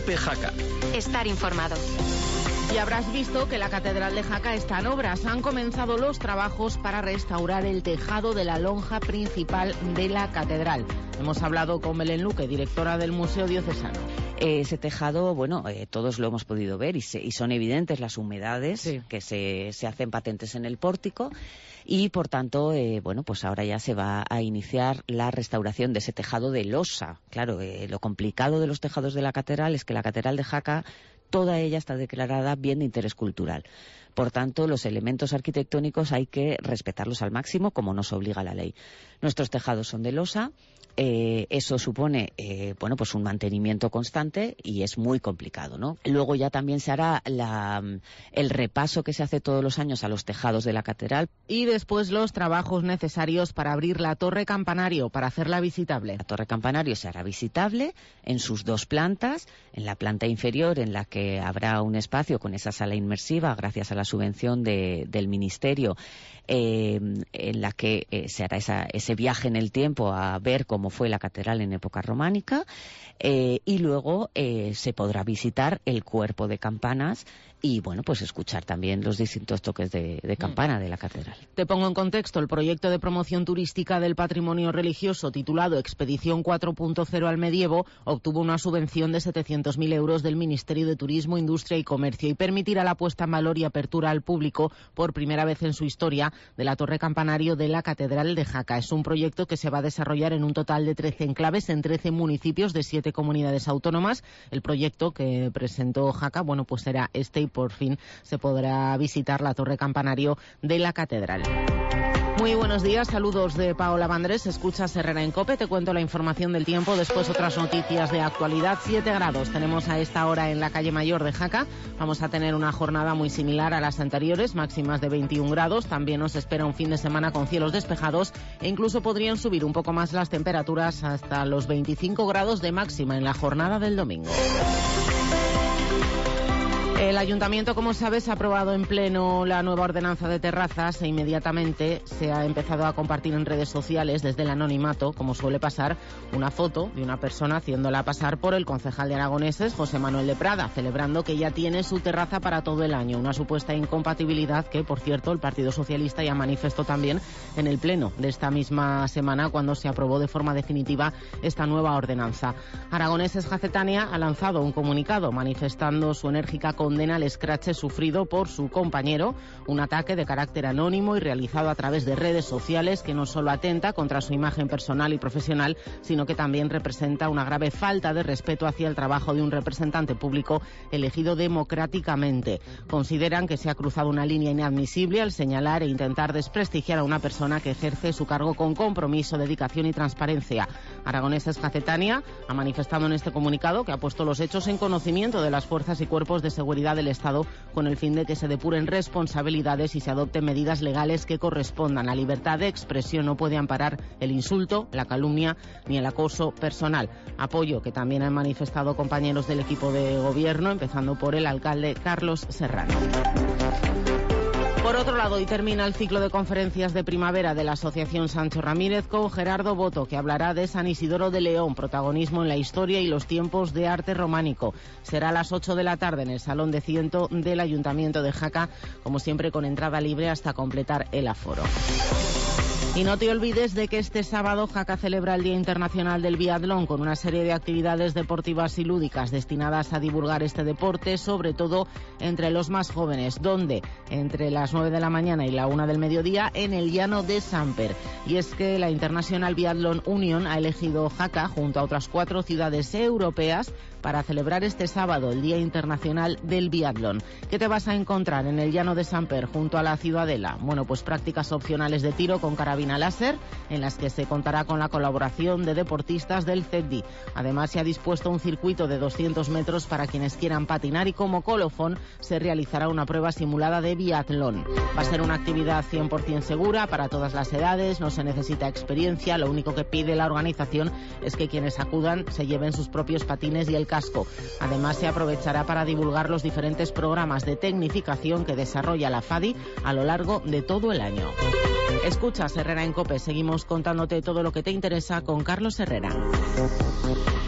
COPE Jaca. Estar informado. Y habrás visto que la Catedral de Jaca está en obras. Han comenzado los trabajos para restaurar el tejado de la lonja principal de la catedral. Hemos hablado con Belén Luque, directora del Museo Diocesano. Ese tejado, todos lo hemos podido ver y son evidentes las humedades que se hacen patentes en el pórtico. Y, por tanto, pues ahora ya se va a iniciar la restauración de ese tejado de losa. Claro, lo complicado de los tejados de la catedral es que la Catedral de Jaca, toda ella está declarada bien de interés cultural. Por tanto, los elementos arquitectónicos hay que respetarlos al máximo, como nos obliga la ley. Nuestros tejados son de losa. Eso supone pues un mantenimiento constante y es muy complicado, ¿no? Luego ya también se hará el repaso que se hace todos los años a los tejados de la catedral. Y después los trabajos necesarios para abrir la torre campanario, para hacerla visitable. La torre campanario se hará visitable en sus dos plantas. En la planta inferior, en la que habrá un espacio con esa sala inmersiva gracias a la subvención del Ministerio, en la que se hará ese viaje en el tiempo a ver cómo fue la catedral en época románica, y luego se podrá visitar el cuerpo de campanas y pues escuchar también los distintos toques de campana de la catedral. Te pongo en contexto: el proyecto de promoción turística del patrimonio religioso titulado Expedición 4.0 al Medievo obtuvo una subvención de 700.000 euros del Ministerio de Turismo, Industria y Comercio y permitirá la puesta en valor y apertura al público por primera vez en su historia de la torre campanario de la Catedral de Jaca. Es un proyecto que se va a desarrollar en un total de 13 enclaves en 13 municipios de 7 comunidades autónomas. El proyecto que presentó Jaca, pues será y por fin se podrá visitar la torre campanario de la catedral. Muy buenos días, saludos de Paola Vandrés. Escuchas Herrera en COPE, te cuento la información del tiempo, después otras noticias de actualidad. 7 grados tenemos a esta hora en la calle Mayor de Jaca. Vamos a tener una jornada muy similar a las anteriores, máximas de 21 grados. También nos espera un fin de semana con cielos despejados e incluso podrían subir un poco más las temperaturas hasta los 25 grados de máxima en la jornada del domingo. El Ayuntamiento, como sabes, ha aprobado en pleno la nueva ordenanza de terrazas e inmediatamente se ha empezado a compartir en redes sociales desde el anonimato, como suele pasar, una foto de una persona haciéndola pasar por el concejal de Aragoneses, José Manuel de Prada, celebrando que ya tiene su terraza para todo el año. Una supuesta incompatibilidad que, por cierto, el Partido Socialista ya manifestó también en el pleno de esta misma semana cuando se aprobó de forma definitiva esta nueva ordenanza. Aragoneses Jacetania ha lanzado un comunicado manifestando su enérgica condena al escrache sufrido por su compañero, un ataque de carácter anónimo y realizado a través de redes sociales que no solo atenta contra su imagen personal y profesional, sino que también representa una grave falta de respeto hacia el trabajo de un representante público elegido democráticamente. Consideran que se ha cruzado una línea inadmisible al señalar e intentar desprestigiar a una persona que ejerce su cargo con compromiso, dedicación y transparencia. Aragoneses Jacetania ha manifestado en este comunicado que ha puesto los hechos en conocimiento de las fuerzas y cuerpos de seguridad del Estado con el fin de que se depuren responsabilidades y se adopten medidas legales que correspondan. La libertad de expresión no puede amparar el insulto, la calumnia ni el acoso personal. Apoyo que también han manifestado compañeros del equipo de gobierno, empezando por el alcalde Carlos Serrano. Por otro lado, hoy termina el ciclo de conferencias de primavera de la Asociación Sancho Ramírez con Gerardo Boto, que hablará de San Isidoro de León, protagonismo en la historia y los tiempos de arte románico. Será a las 8 de la tarde en el Salón de Ciento del Ayuntamiento de Jaca, como siempre con entrada libre hasta completar el aforo. Y no te olvides de que este sábado Jaca celebra el Día Internacional del Biatlón con una serie de actividades deportivas y lúdicas destinadas a divulgar este deporte, sobre todo entre los más jóvenes, donde entre las 9 de la mañana y la 1 del mediodía en el Llano de Samper. Y es que la International Biathlon Union ha elegido Jaca junto a otras 4 ciudades europeas para celebrar este sábado el Día Internacional del Biatlón. ¿Qué te vas a encontrar en el Llano de Samper junto a la Ciudadela? Pues prácticas opcionales de tiro con carabina láser, en las que se contará con la colaboración de deportistas del CEDDI. Además, se ha dispuesto un circuito de 200 metros para quienes quieran patinar y como colofón se realizará una prueba simulada de biatlón. Va a ser una actividad 100% segura para todas las edades, no se necesita experiencia, lo único que pide la organización es que quienes acudan se lleven sus propios patines y el casco. Además, se aprovechará para divulgar los diferentes programas de tecnificación que desarrolla la FADI a lo largo de todo el año. Escuchas Herrera en COPE, seguimos contándote todo lo que te interesa con Carlos Herrera.